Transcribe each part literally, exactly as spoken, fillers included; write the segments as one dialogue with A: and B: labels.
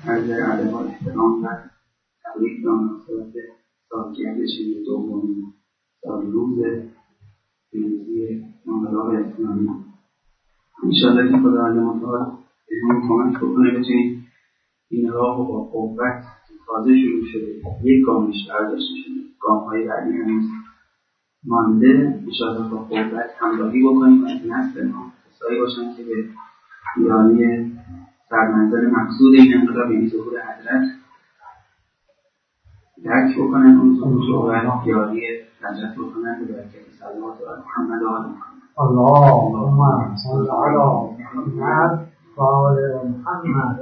A: عرض ادب و احترام و تبریک به مناسبت سالگرد چهل دومین سال روز پیروزی انقلاب اسلامی. انشاءالله که خداوند متعال بهمون کمک بکنه بتونیم این راه رو با قوت تازه شروع شده یک گامش برداشته شده، گام‌های بعدی هنوز مانده. انشاءالله با قوت همراهی بکنیم و نسل ما کسایی باشن که به ایرانی سرمنزل مقصود این انقلاب یعنی ظهور حضرت درک بکنن، اون ظهور و یاری حضرت بکنن به برکت صلوات و محمد و آل محمد.
B: اللهم صل علی محمد و آل محمد.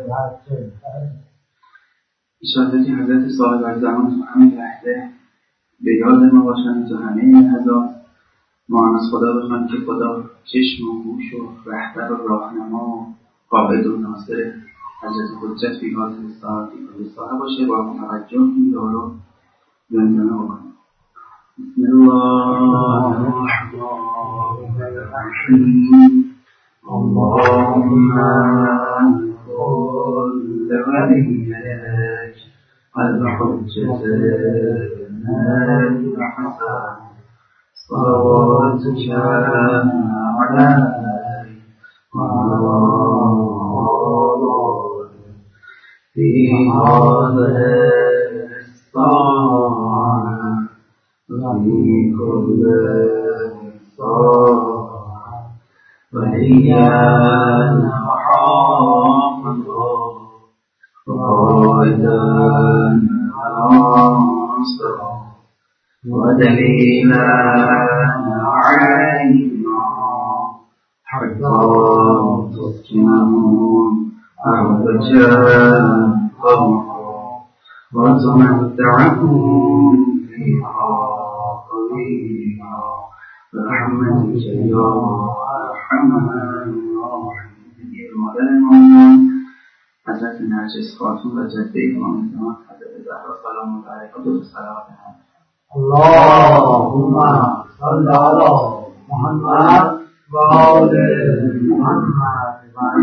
A: انشاءالله که حضرت صاحب زمان تو همین لحظه به یاد ما باشن، تو همه لحظات ما هم از خدا بخوایم که خدا چشم و گوش و رهبر و راهنما و قائد و ناصر حضرت حجت فی هذه الساعه فی صاحب باشه، با توجه این رو زندانه بکنیم. بسم الله الرحمن الرحیم. اللهم صل ولیک الحجة النبی الحسن صلواتك عليه وعلى في هذه الساعة وفي كل ساعة وليا وحافظا وقائدا وناصرا ودليلا علينا حتى تسكنهم أرضك طمعا وتمتعهم فيها طويلا برحمتك يا أرحم الراحمين. مادرمان حضرت نرجس خاتون و جده امام زمان حضرت زهرا سلام الله علیها دو صلوات هم.
B: اللهم صل علی محمد و آل محمد.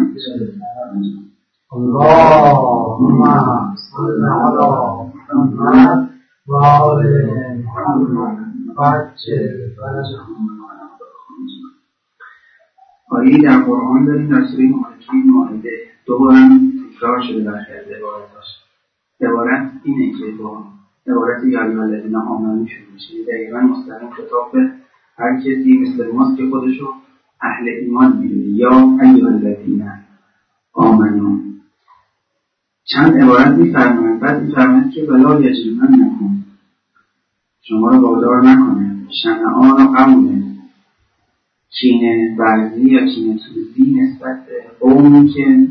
B: اللهم صل علی محمد و آل محمد.
A: آیه در قرآن داریم در سوره مائده دو بار تکرار شده برخلاف عبارتاش. عبارت اینه که با عبارت یا ایها الذین آمنوا شروع میشه، دقیقاً مستقیم خطاب به هر کسی مثل ماست که خودشو اهل ایمان میدونه. یا ایها الذین آمنوا چند عبارت میفرماید، بعد میفرماید که ولا یجرمنکم، شما رو وادار نکنه، شنعان و قومه، کینه ورزی یا کینه توزی نسبت به قومی که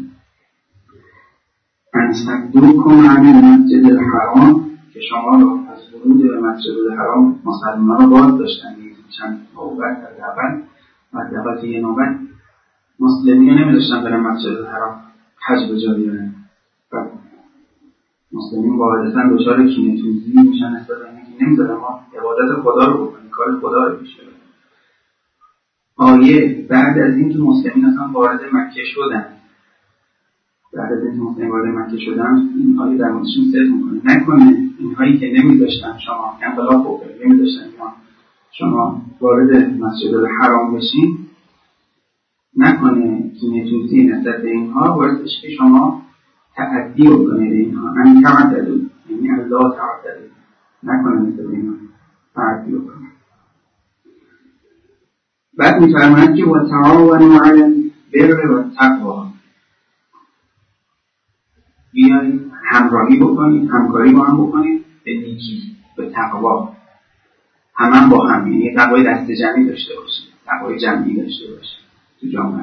A: انصدوکم عن المسجد الحرام، که شما رو از ورود به مسجد الحرام مسلمان رو باز داشتن چند نوبت حداقل حداقل یه نوبت مسلمین رو نمی‌داشتن برن مسجد الحرام حج به جا بیارن. مسلمین واقعا دچار کینه توزی میشن نسبت به اینکه نمی‌ذارن ما عبادت خدا رو بکنیم، کار خدا رو پیش ببریم. آیه بعد از اینکه مسلمین اصلا وارد مکه شدن بعد از اینکه مسلمین وارد مکه شدن این آیه در موردشون صحبت می‌کنه نکنه اینهایی که نمی‌ذاشتن شما انقلاب بکنید، نمی‌ذاشتن شما وارد مسجد الحرام بشین، نکنه کینه توزی نسبت به اینها باعث بشه که شما تعدی بکنید اینها، ان تعددوا یعنی الله تعددوا، نکنه نسبت به اینها تعدی بکنید. بعد می‌فرماید که و تعاونوا علی البر و التقوی، بیایید همراهی بکنید، همکاری با هم بکنید به نیکی، به تقوا، همه با هم، یعنی تقوای دست جمعی داشته باشید، تقوای جمعی داشته باشید تو جامعه.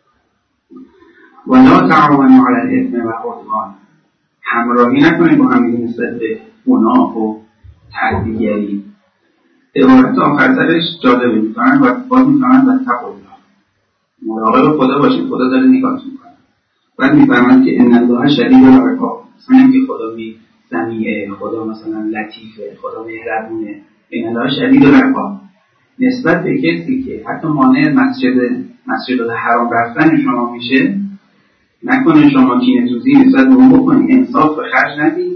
A: و لا تعاونوا علی الاثم و العدوان، همراهی نکنید با هم نسبت به گناه و تعدیگری. عبارت آخر سرش جالبه، می‌فرماید و باز می‌فرماید و تقوا، مراقب خدا باشید، خدا داره نگاهتون می‌کنه. بعد می‌فرماید که ان الله شدید العقاب، مثلا اینکه خدا می سمیعه، خدا مثلا لطیفه، خدا مهربونه. ان الله شدید العقاب نسبت به کسی که حتی مانع مسجد مسجد الحرام رفتن شما میشه، نکنه شما کینه توزی نسبت به اون بکنید، انصاف مشهدی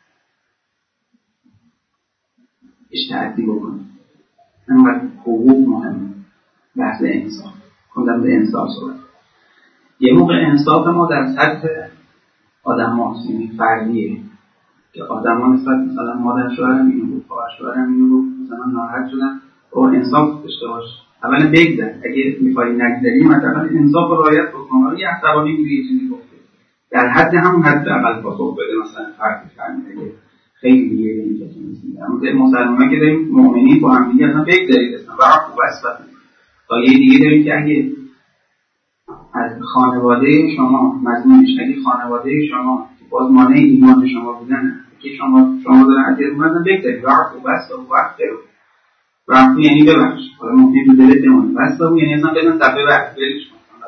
A: اش تعدی بکنه. انقدر حقوق مهمه. بحث انصاف کندم به انصاف صورت یه موقع انصاف ما در سطح آدم ها یعنی فردیه که آدم ها نسبت مثلا مادر شوهرم اینو بود خواهر شوهرم اینو بود مثلا ناراحت شدن او انصاف داشته باش اولا بگذر اگه میخوایی نگذری مثلا انصاف رو رعایت بکن یه عصبانی میگه یه چیزی گفته در حد همون حد اقل پاسخ بده مثلا فرق می‌کنه خیلی دیگه این که می‌گم اما مسلمان‌ها که داریم مؤمنین با هم دیگه اصلا بگذارید اصلا برای واسه تا یه دیگه داریم که اگه از خانواده شما مضمونش اگه خانواده شما باز مانع ایمان شما بودن که شما شما دارن اذیت می‌کنن بگذارید برای واسه وقت رو رفت یعنی ببخش حالا ممکنه تو دلت بمونه بس بگو یعنی اصلا بدون صفحه وقت بریش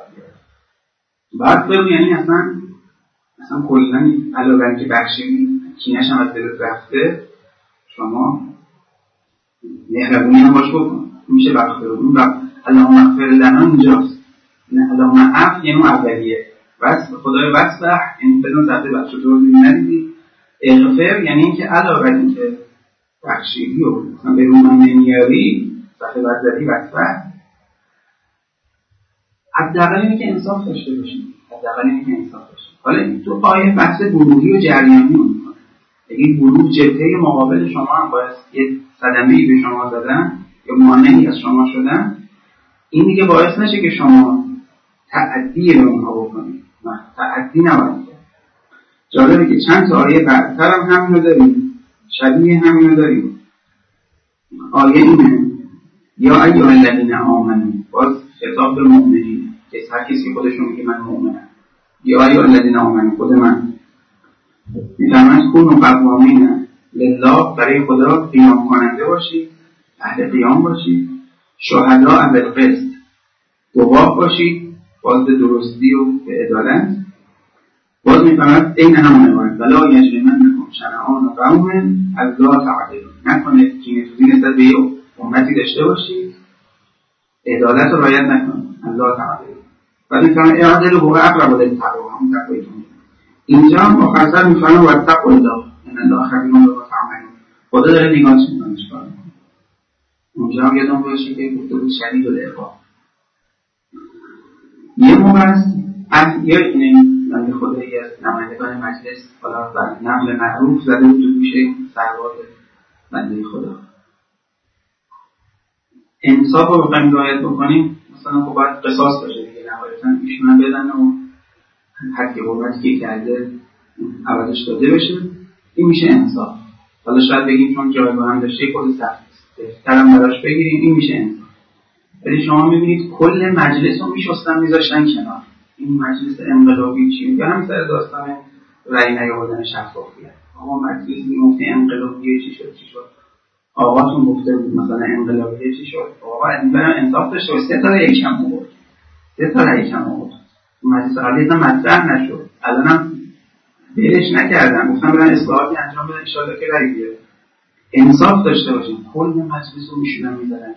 A: بعد بگو یعنی اصلا اصلا کلاً علاوه که بخشیدی کینه‌ش هم از دلت رفته شما مهربونی هم باش بکن میشه بخشیدن اون وقت اللهم اغفر لنا اینجاست نه اللهم عفو یعنی اولیه بس خدای واسح این بدون صفحه بخش تو ندیدی اغفر یعنی اینکه علاوه بر که بخشیدی و مثلا به رومان نمیاری صفحه برداری واسح حداقل اینه که انصاف داشته باشیم حداقل اینه که انصاف داشته حالا تو پای بحث گروهی و جریانی می‌کنه اگه گروه جبهه مقابل شما هم باعث یه صدمه‌ای به شما زدن یا مانعی از شما شدن این دیگه باعث نشه که شما تعدی به اونها بکنید نه تعدی نباید کرد جالبه که چند تا آیه بعدتر هم همینو داریم شبیه همینو داریم آیه اینه یا ایها الذین آمنوا باز خطاب به مؤمنین که هر کسی خودشون میگه من مؤمنم یا ایها الذین آمنوا خود من میفرماید کونوا قوامین لله برای خدا قیام کننده باشید اهل قیام باشید شهداء بالقسط گواه باشید باز به درستی و به عدالت باز میفرماید این همونه باید ولا یجرمنکم شنآن قوم الا تعدلوا نکنید کینه‌توزی نسبت به امتی داشته باشید عدالت رو رعایت نکنید الله تعالی ولی میفرماید اعدلوا هو اقرب للتقوی هم تقویتون اینجا هم مختصر میفرماید واتقوا الله ان الله خبیر بما تعملون خدا داره نگاه میکنه چیکار میکنه اونجا هم یادم باشه که گفته بود شدید العقاب یه موقع است از یادتونه بنده خدایی از نمایندگان مجلس حالا بر نقل معروف زده بود تو گوشه سروار بنده خدا انصاف رو بخوایم رعایت بکنیم مثلا خب باید قصاص باشه دیگه نهایتاً ایشون بدن و حد قربتی که کرده عوضش داده بشه این میشه انصاف حالا شاید بگیم چون جایگاه هم داشته خود سخت بهترم براش بگیریم این میشه انصاف ولی شما میبینید کل مجلس رو میشستن میذاشتن کنار این مجلس انقلابی چی میگه هم سر داستان رأی نیاوردن شفافیت آقا مجلس میگفته انقلابی چی شد چی شد آقاتون گفته بود مثلا انقلابی چی شد آقا از این برم انصاف داشته و سه تا رأی کم آورد سه تا رأی کم آورد مجلس قبلی اصلا مطرح نشد الانم بهش نکردن گفتم برن اصلاحاتی انجام بدن انشالله که رأی بیاره انصاف داشته باشیم کل مجلس رو میشونن میذارن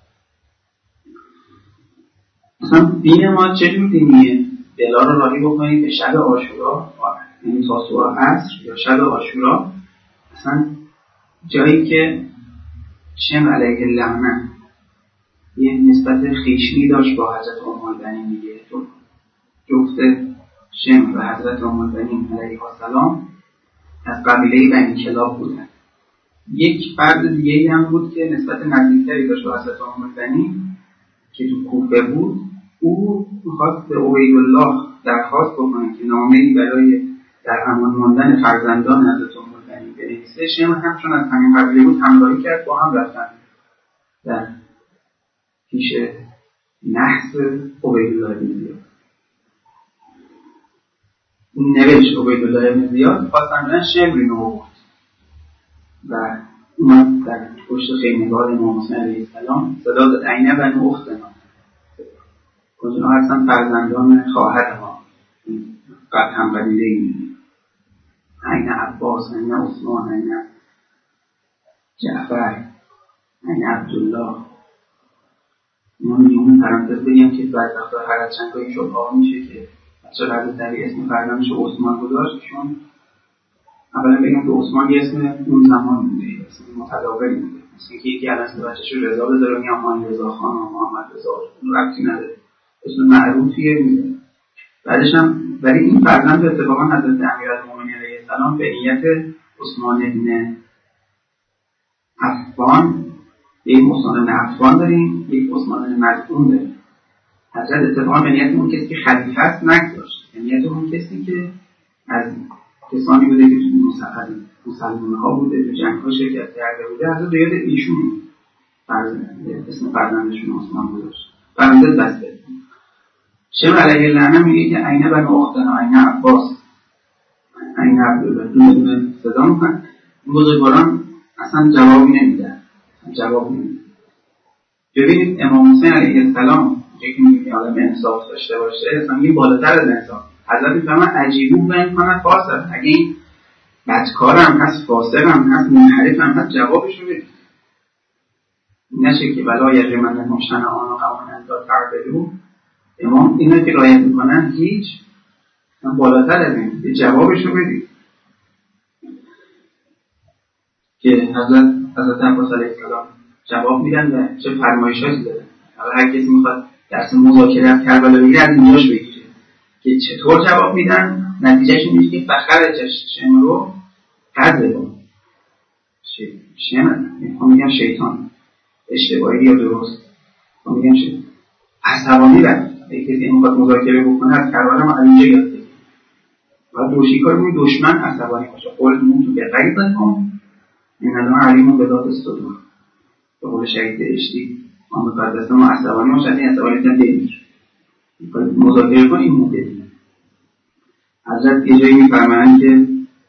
A: مثلا دین ما چجور دینیه؟ دلا رو راهی بکنید به شب عاشورا یعنی تاسوعا عصر یا شب عاشورا مثلا جایی که شم علیه اللعنه یه نسبت خیشی داشت با حضرت ام البنین دیگه چون جفت شم و حضرت ام البنین علیه السلام از قبیله بنی کلاب بودن یک فرد دیگه هم بود که نسبت نزدیکتری داشت با حضرت ام البنین که تو کوفه بود او می‌خواست به عبیدالله درخواست بکنه که نامه‌ای برای در امان ماندن فرزندان حضرت ام البنین بنویسه شم هم چون از همین قبیله بود همراهی کرد با هم رفتن در پیش نحس عبیدالله بن زیاد نوشت عبیدالله بن زیاد خواستن برن شم رو نوشت و اومد در پشت خیمه‌گاه امام حسین علیه السلام صدا داد عینه بنو اختنا کجا هستن فرزندان خواهر ما قد هم قبیله این عینه عباس عینه عثمان عینه جعفر عینه عبدالله ما میگیم پرانتز بگیم که بعد وقتا هر از چند تایی شبها میشه که چقدر دری اسم فرزندش عثمان گذاشت چون اولا بگم که عثمان یه اسم اون زمان بوده، اسم متداولی بوده، مثل که یکی الان اسم بچه‌ش رو رضا بذاره میگم محمد رضا خان و محمد رضا، ربطی نداره، اسم معروفیه میده. بعدش هم ولی این فرزند اتفاقا حضرت امیرالمومنین علیه السلام به نیت عثمان بن عفان، یک عثمان بن عفان داریم، یک عثمان بن مظعون داریم. حضرت اتفاقا به نیت اون کسی که خلیفه است نگذاشت، به نیت اون کسی که از کسانی بوده که مسلمان ها بوده، تو جنگ ها شرکت کرده بوده، حضرت به یاد ایشون اسم فرزندشون عثمان گذاشت. فرزند بسته شمر علیه اللعنه میگه که عینه بنو اختنا، عینه عباس، عینه عبدالله، دونه دونه صدا میکنن. این بزرگواران اصلا جوابی نمیدن، جواب نمیدن. ببینید امام حسین علیه السلام که میگه آدم انصاف داشته باشه، اصلا میگه بالاتر از انصاف. حضرت میفهمن عجیبون و این کنه فاسد، اگه این بدکارم هست، فاسقم هست، منحرفم هست، جوابش رو بدید. نشه که ولا یجرمن مشتن آن و قوان اندار تعبدو، امام اینا که رایت میکنن هیچ بالاتر از این، جوابش رو بدید. که حضرت حضرت عباس علیه السلام جواب میدن و چه فرمایشاتی دادن. حالا هر کسی میخواد درس مذاکره از کربلا بگیره از اینجاش بگیره که چطور جواب میدن. نتیجهش این میشه که فخر شم رو قدر شم میخوام میگم شیطان اشتباهی یا درست میخوام میگم شیطان عصبانی رفت. اگه کسی میخواد مذاکره بکنه از کربلا ما از اینجا یاد بگیره و دوشی کار میگه دشمن عصبانی باشه. قول مون تو به غیبت کن این الان علیمون به داد استدور به قول شهید اشتی آن مقدس ما عصبانی باشه، از این عصبانی تن بگیر مذاکره کن. این موقع حضرت یه جایی میفرمایند که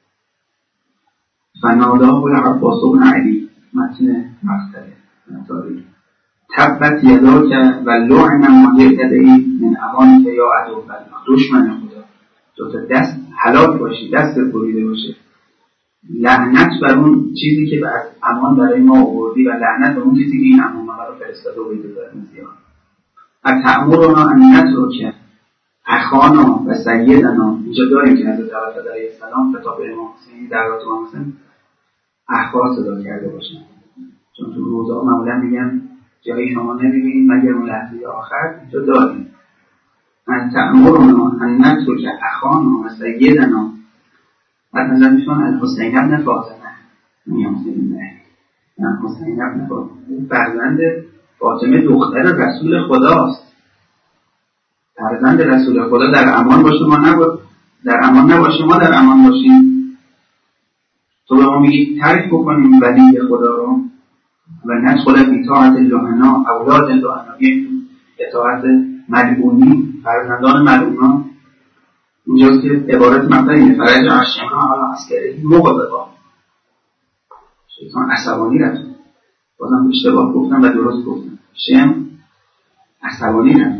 A: فنادا و عباس بن علی متن مقطع تاریخ تبت یدا که و لعن ما یعتدی من امان که یا عدو الله، دشمن خدا تو تا دست هلاک باشی، دست بریده باشه، لعنت بر اون چیزی که از امان برای ما آوردی و لعنت بر اون چیزی که این امان ما رو فرستاده و بیده دارد زیاد. اتأمرنا ان نترک اخانا و سیدنا، اینجا داریم که حضرت علیه السلام خطاب به امام حسین در رابطه با حسین اخا صدا کرده باشن، چون تو روزا معمولا میگن جایی شما نمیبینید مگر اون لحظه آخر. اینجا داریم اتأمرنا ان نترک اخانا و سیدنا. بعد نظر میشون الحسین ابن فاطمه، میام حسین ابن حسین ابن فاطمه، اون فرزند فاطمه دختر رسول خداست. فرزند رسول خدا در امان باشه ما نباشه، در امان نباشه ما در امان باشیم. تو به ما میگی ترک بکنیم ولی خدا رو و ندخل فی طاعت اللهنا اولاد اللهنا، اطاعت ملعونی، فرزندان ملعونان. اینجاست که عبارت مطلب اینه فرج عشقا حالا عسکری مغضبا، شیطان عصبانی رفت. بازم اشتباه گفتم و درست گفتم، شم عصبانی رفت.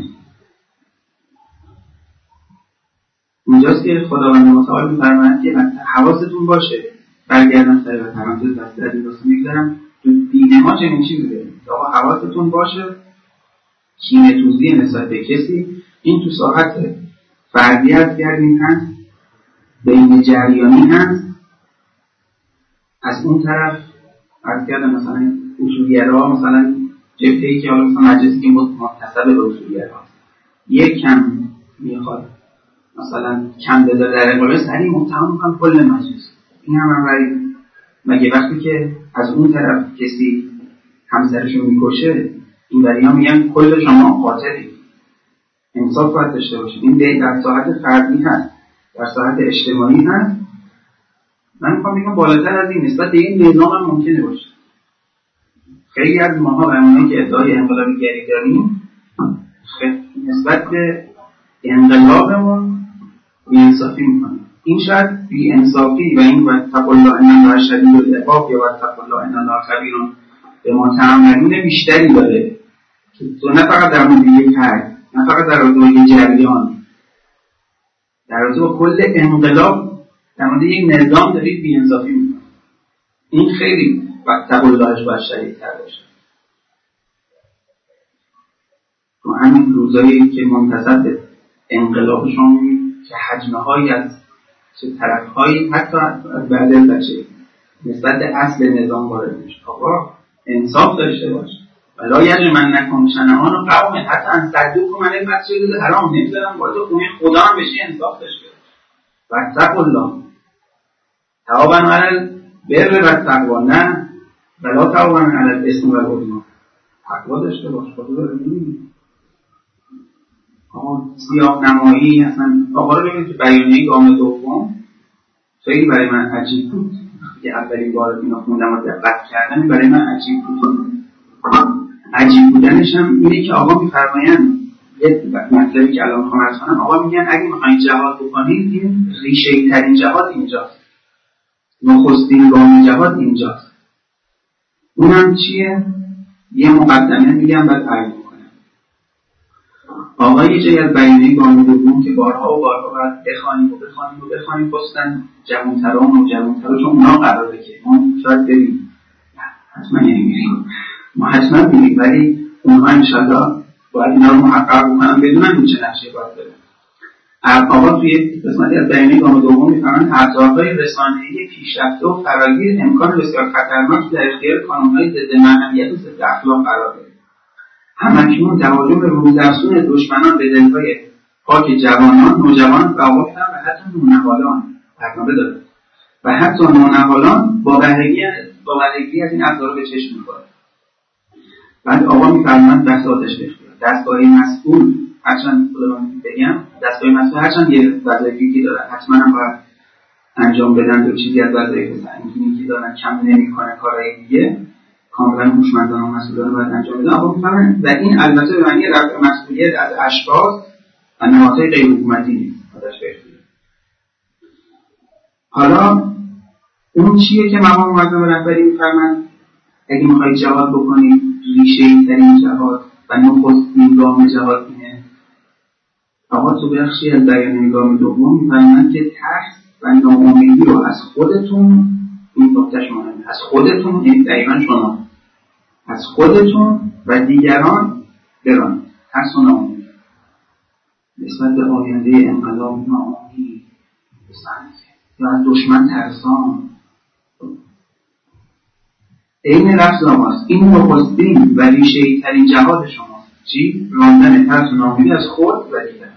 A: اینجاست که خداوند متعال می‌فرماید که حواستون باشه. برگردم سر و پرانتز دست از این دوست میگذارم تو دین ما چنین چیزی داریم آقا حواستون باشه. کینه توزی نسبت به کسی این تو ساحت فردیت گردیم هست، بین جریانی هست. از اون طرف عرض کردم مثلا اصولگرا، مثلا جبهه‌ای که حالا مثلا مجلسی که متصل به اصولگرا یک کم میخواد مثلا کم بذاره در اقبال سریع متهم میکنم کل مجلس. این هم هم مگه وقتی که از اون طرف کسی همسرشو میکشه این بری ها میگن کل شما قاتلی. انصاف باید داشته باشید. این در ساحت فردی هست، در ساحت اجتماعی هست. من میخوام بگم بالاتر از این نسبت به این نظام هم ممکنه باشه. خیلی از ماها و همونایی که ادعای انقلابی گری داریم نسبت به انقلابمون بی‌انصافی میکنیم. این شاید بی‌انصافی و این واتقوا الله ان الله شدید العقاب یا واتقوا الله ان الله خبیر بما تعملون بیشتری داره که تو نه فقط در مورد یک فرد، نه فقط در مورد یک جریان، در مورد با کل انقلاب، در مورد یک نظام دارید بی‌انصافی میکنید. این خیلی واتقوا اللهش باید شدیدتر باشه. تو همین روزایی که منتصب به انقلاب شما می‌بینید که حجمه‌هایی از چه طرف‌هایی حتی بعد از بچه نسبت به اصل نظام وارد میشه. آقا انصاف داشته باش. ولا یجمعنکم شنآن قوم حتی ان صدوکم علی المسجد الحرام، نمیذارم وارد خونه خدا هم بشی، انصاف داشته باش. واتقوا الله تعاونوا علی البر والتقوی، نه ولا تعاونوا علی الاثم والعدوان. تقوا داشته باش. خدا داره میگه آقا سیاه نمایی اصلا. آقا رو ببینید که بیانیه گام دوم خیلی برای من عجیب بود که اولین بار اینا خوندم و دقت کردم، برای من عجیب بود. عجیب بودنش هم اینه که آقا میفرمایند یه مطلبی که الان میخوام عرض کنم، آقا میگن اگه میخواین جهاد بکنید این ریشه ترین جهاد اینجاست، نخستین گام جهاد اینجاست. اونم چیه؟ یه مقدمه میگم بعد عرض میکنم. آقا یه جایی از بیانیه گام دوم که بارها و بارها باید بخوانیم و بخوانیم و بخوانیم، خواستن جوانتران و جوانتران، چون اونا قراره که ما شاید بریم، حتما یعنی میریم، ما حتما میریم، ولی اونها انشالله باید اینا رو محقق بکنن بدونن این چه نقشه باید برن. آقا توی قسمتی از بیانیه گام دوم میفرمایند ابزارهای رسانه‌ای پیشرفته و فراگیر امکان بسیار خطرناک در اختیار کانون‌های ضد معنویت و ضد اخلاق قرار دارد. همکنون تهاجم روزافزون دشمنان به دلهای پاک جوانان، نوجوان و آقایان و حتی نونهالان برنامه دارد و حتی نونهالان با بهرگی با بهرگی از این ابزار به چشم می‌خورد. بعد آقا می‌فرمایند بساطش بخیر. دستگاه مسئول هرچند خودم بگم دستگاه مسئول هرچند یه وظایفی داره، حتما هم باید انجام بدن، دو چیزی از وظایف سنگینی که دارن کم نمی‌کنه، کارهای دیگه کاملا هوشمندانه و مسئولانه باید انجام بدن. آقا می‌فرمایند و این البته به معنی رفع مسئولیت از اشخاص و نهادهای غیر حکومتی نیست. حالا اون چیه که مقام معظم رهبری می‌فرمایند اگه می‌خواید جهاد بکنید ریشه‌ای ترین جهاد و نخستین گام جهاد اینه. آقا تو بخشی از بیانیه گام دوم می‌فرمایند که ترس و ناامیدی رو از خودتون، این نکتهش مهمه، از خودتون، یعنی دقیقاً شما از خودتون و دیگران برانید. ترس و ناامیدی نسبت به آینده انقلاب، ناامیدی یا از دشمن ترسان، این لفظ آماست. این نخستین و ریشه‌ای ترین جهاد شماست. چی؟ راندن ترس و ناامیدی از خود و دیگران.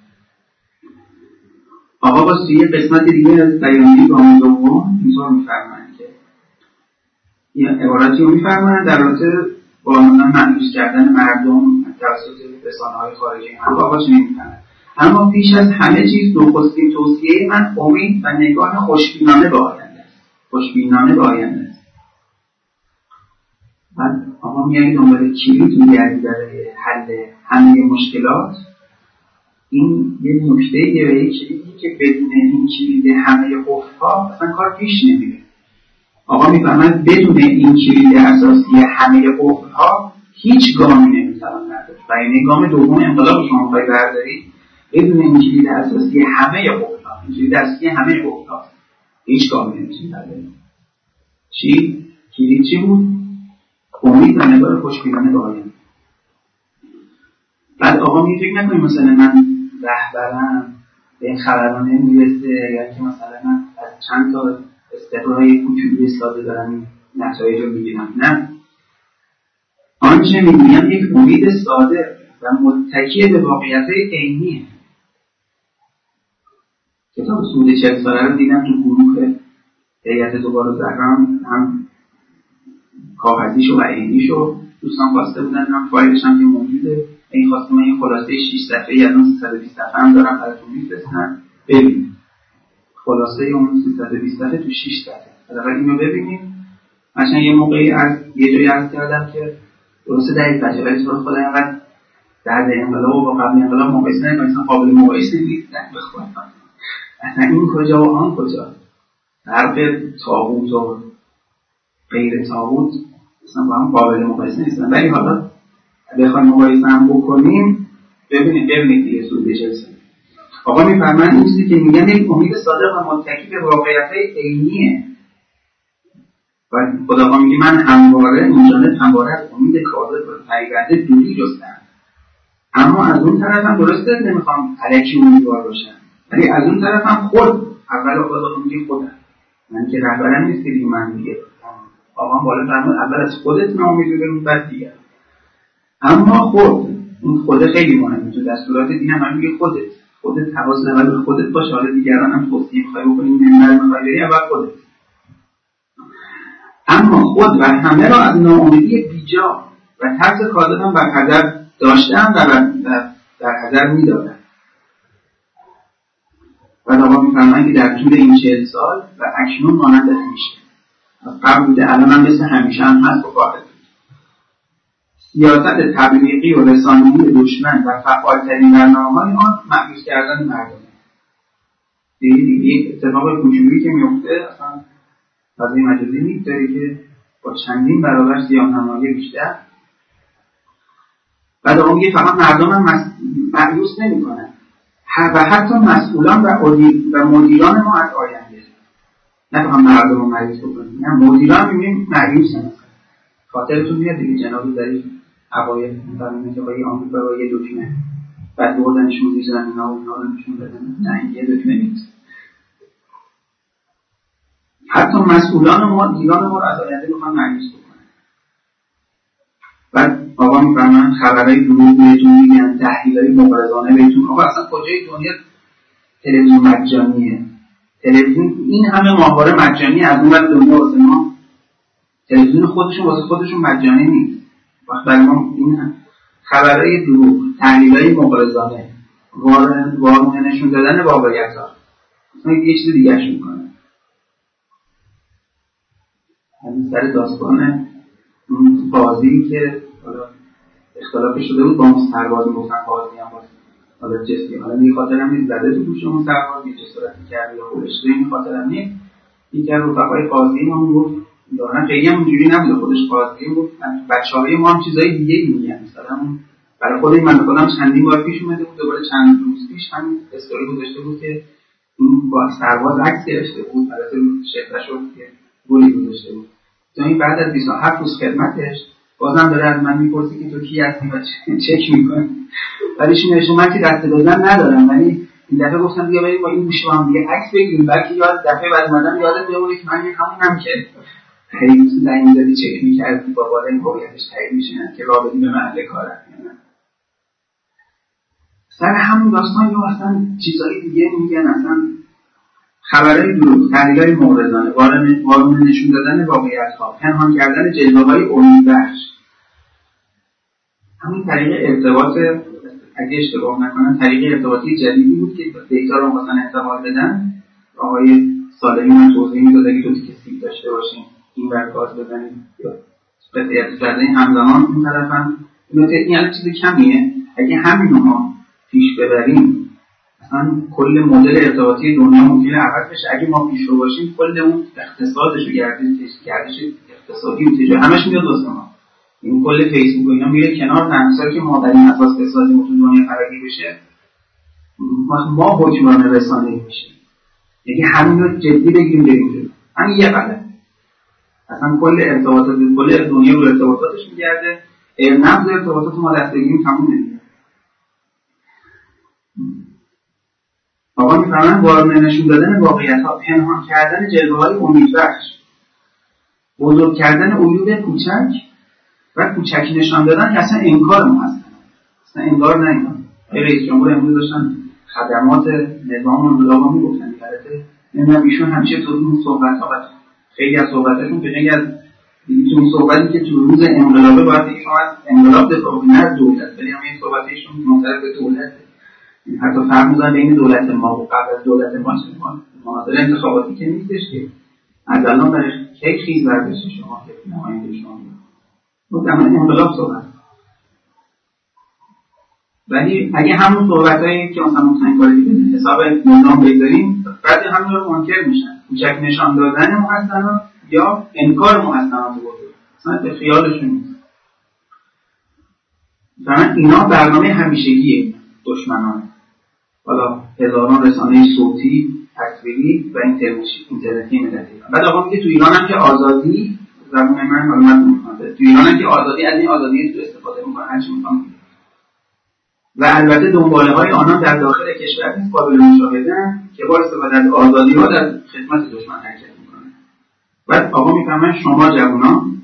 A: آقا با سی قسمت دیگه از بیانیه گام دوم اینطور می‌فرمایند که یه عبارتی رو می‌فرمایند در رابطه با مأیوس کردن مردم توسط رسانه‌های خارجی. آقا چنین می‌فرمایند: اما پیش از همه چیز نخستین توصیه من امید و نگاه خوشبینانه به آینده است. خوشبینانه به آینده است. بعد آقا میگه دنبال کلید می‌گردی برای حل همه مشکلات. این یه نکته‌ایه و یه کلیدی که بدون این کلید همه قفل‌ها اصلا کار پیش نمیره. آقا میفهمند بدون این کلید اساسی همه قفل‌ها هیچ گامی نمی‌توان برداشت. و این گام دوم انقلاب شما می‌خواید بردارید بدون این کلید اساسی همه قفل‌ها، این کلید اساسی همه قفل‌ها هیچ گامی نمی‌تونید بردارید. چی؟ کلید چی بود؟ امید و نگاه خوشبینانه به آینده. بعد آقا می فکر نکنید مثلا من رهبرم به این خبرها نمیرسه یا که مثلا من از چند تا استقرارهای کوچولوی ساده دارم این نتایج رو میگیرم. نه، آنچه میگویم یک امید ساده و متکی به واقعیت‌های عینیه. کتاب سود چهل ساله رو دیدم تو گروه هیئت دوباره زهران، هم کاغذیشو و عینیشو دوستان خواسته بودن، هم فایلش هم که موجوده. این خواسته من این خلاصه شش صفحه‌ای از اون سیصد و بیست صفحه هم دارم براتون میفرستم ببینید. خلاصه اون سیصد و بیست صفحه تو شش صفحه. حداقل اینو ببینید. مثلا یه موقعی از یه جایی عرض کردم که درسته دقیق بچه ولی تو خدا اینقدر بعد انقلاب و قبل انقلاب مقایسه نکنید، مثلا قابل مقایسه نیست. نه بخوام اصلا این کجا و آن کجا، فرق طاغوت و غیر طاغوت اصلا با هم قابل مقایسه نیستن. ولی حالا بخوایم مقایسه هم بکنیم ببینید ببینید دیگه سوده چه. آقا میفرمایند این چیزی که میگن یک امید صادق و متکی به واقعیت‌های عینیه. و خداوند میگه من همواره اینجانب همواره از امید کاذب و پریورده دوری جستم. اما از اون طرف هم درسته نمیخوام الکی امیدوار باشم، ولی از اون طرف هم خود اول آقا دادم میگه خودم، من که رهبرم نیست که دیگه من میگه آقا بالا فرمود اول از خودت ناامیدی برون بعد دیگر. اما خود این خود خیلی مهمه، تو دستورات دین هم میگه خودت خودت حواس اول به خودت باشه، حالا دیگران هم توصیه می‌خوای بکنی منبر می‌خوای بری اول خودت. اما خود و همه را از ناامیدی بیجا و ترس کاذب هم برحذر داشتن و در حذر می‌دارن. و آقا می‌فرمایند که در طول این چهل سال و اکنون مانند همیشه از قبل بوده، الان هم مثل همیشه هم هست و خواهد بود. سیاست تبلیغی و رسانه‌ای دشمن و فعال‌ترین برنامه‌های آن معیوس کردن مردم. دیگه یک اتفاق کوچولویی که میفته اصلا فضای مجازی می‌گذاره که با چندین برابر سیاه‌نمایی بیشتر. بعد آقا میگه فقط مردم هم معیوس نمی‌کنن و حتی مسئولان و مدیران ما از آینده، نه فقط مردم رو معیوس بکنیم، نه مدیران می‌بینیم معیوس هستن. خاطرتون میاد دیگه جناب ظریف اوایل می‌فرمایند که آقای آمریکا با یه دکمه بعد بردنشون زیر زمین‌ها و اینا رو نشون دادن، نه این یه دکمه نیست. حتی مسئولان ما مدیران ما رو از آینده می‌خوان معیوس بکنن. بعد آقا می‌فرمایند خبرهای دروغ بهتون میگن، تحلیل‌های مغرضانه بهتون. آقا اصلا کجای دنیا تلویزیون مجانیه؟ تلویزیون این همه ماهواره مجانی از اون ور دنیا واسه ما، تلویزیون خودشون واسه خودشون مجانی نیست. وقت برای ما این خبرهای دروغ، تحلیل‌های مغرضانه، وارونه نشون دادن واقعیت‌ها، اصلا یه چیز دیگه‌ش می‌کنه. همین سر داستان اون قاضی که حالا اختلافی شده بود با اون سرباز گفتن قاضی هم باز حالا جستی، حالا این خاطرم نیست زده تو گوش اون سرباز یه جسارتی کرد یا خودش رو این خاطرم نیست. یکی از رفقای قاضی ما هم گفت دارن خیلی هم اونجوری نبوده، خودش قاضی گفت بچه‌های ما هم چیزای دیگه میگن، مثلا برای خود من خودم چندین بار پیش اومده بود، دوباره چند روز پیش هم استوری گذاشته بود که این با سرباز عکس گرفته بود، البته شکلش رو که گلی گذاشته بود. تا این بعد از بیست و هفت روز خدمتش بازم داره از من میپرسی که تو کی هستی و چک میکنی. ولی شون نوشته من که دست دادن ندارم، ولی این دفعه گفتم بیا بریم با این گوشی با هم دیگه عکس بگیریم، بلکه یاد دفعه بعد اومدم یادت میاد که من همونم که خیلی زنگ می‌زدی چک می‌کردی با بالای هویتش تایید می‌شن که راه بدیم به محل کارم. سر همون داستان یا اصلا چیزایی دیگه میگن، اصلا خبرهای دروغ، تحلیل‌های مغرضانه، وارونه نشون دادن واقعیت‌ها، پنهان کردن جلوه‌های امیدبخش. همین طریق ارتباط، اگه اشتباه نکنم طریق ارتباطی جدیدی بود که دیتا رو مثلا انتقال بدن. آقای صالحی من توضیح می‌داد اگه تو که سیب داشته باشیم این ور گاز بزنیم یا قطعه بزنیم همزمان اون طرف هم این یعنی چیز کمیه. اگه همین ما پیش ببریم اصلا کل مدل ارتباطی دنیا ممکنه عوض بشه. اگه ما پیش رو باشیم کل اون اقتصادش و گردش اقتصادی و تجاری همش میاد واسه ما. این کل فیسبوک و اینا میره کنار، تنها که ما در این اساس اقتصادی تو دنیا فرقی بشه ما حکمران رسانه‌ای میشیم. یعنی همین رو جدی بگیریم بریم. همین یه قدم اصلا کل ارتباطات کل دنیا رو ارتباطاتش میگرده. نبض ارتباطات ما دستگیریم تموم نمیشه. آقا میفرمایند وارونه نشون دادن واقعیت‌ها، پنهان کردن جلوه‌های امیدبخش، بزرگ کردن عیوب کوچک و کوچک نشان دادن که اصلا انکار ما هستن، اصلا انکار نمی‌کنن. رئیس جمهور امروز داشتن خدمات نظام انقلاب میگفتن، البته نمیدونم ایشون همیشه تو اون صحبت‌ها خیلی از صحبتاشون که از این صحبتی که تو روز انقلاب باید بگیم شما از انقلاب دفاع کنید نه از دولت، ولی همین صحبتشون منطبق به دولت. حتی فرق می‌ذارن بین دولت ما و قبل از دولت ما چه می‌کنه. معادله انتخاباتی که نیستش که از الان برای یک خیز برداشته شما که نماینده شما بود در مورد انقلاب صحبت. ولی اگه همون صحبتایی که مثلا متنکاری به حساب نظام بگذاریم بعد همون رو منکر میشن. کوچک نشان دادن محسنات یا انکار محسنات بزرگ اصلا به خیالشون نیست. مثلا اینا برنامه همیشگیه دشمنان. حالا هزاران رسانه صوتی، تصویری و اینترنتی ملتی. بعد آقا میگه تو ایران هم که آزادی زبون من حالا من میگم تو ایران هم که آزادی از این آزادی تو استفاده میکنن هرچی میخوام. و البته دنباله های آنان در داخل کشور نیز قابل مشاهده که با استفاده از آزادی ها در خدمت دشمن حرکت میکنه. بعد آقا میفهمن شما جوانان